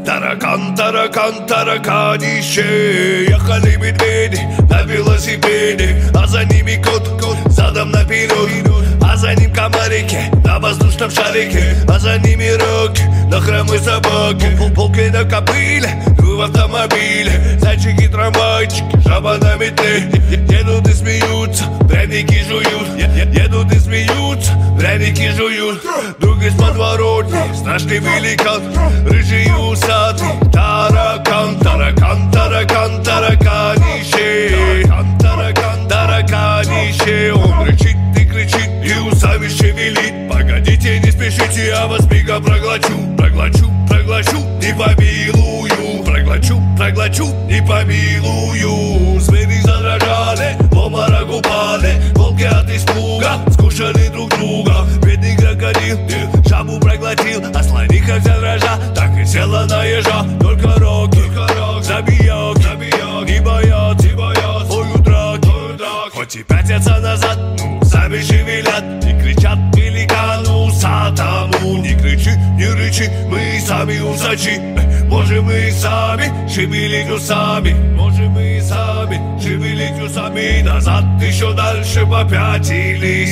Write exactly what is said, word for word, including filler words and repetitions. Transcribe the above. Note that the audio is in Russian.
Таракан, таракан, тараканище. Ехали медведи на велосипеде, а за ними кот, кот задом наперед, а за ним комарики на воздушном шарике, а за ними роки на хромой собаке, волки на кобыле, в автомобиле, зайчики, трамвайчики, жаба на метле. Едут и смеются, пряники жуют, едут и смеются, пряники жуют. Друг из подворотни, страшный великан, рыжий и усатый. Таракан, таракан, таракан, тараканище. Таракан, тараканище. Он рычит и кричит и усами шевелит. Погодите, не спешите, я вас мигом проглочу. Проглочу, проглочу, не помилую. Проглочу, проглочу, не помилую. Звери задрожали, в обморок упали. Волки от испуга скушали друг друга. Бедный крокодил жабу проглотил, а слониха вся дрожа так и села на ежа. Только роки, забияки, забияки, не боятся, не боятся, ой, драки, хоть и пятятся назад, ну, сами шевелят и кричат великану усатому. Не кричи, не рычи, мы сами усачи, можем мы сами шевелить усами, можем мы сами шевелить усами. Назад еще дальше попятились.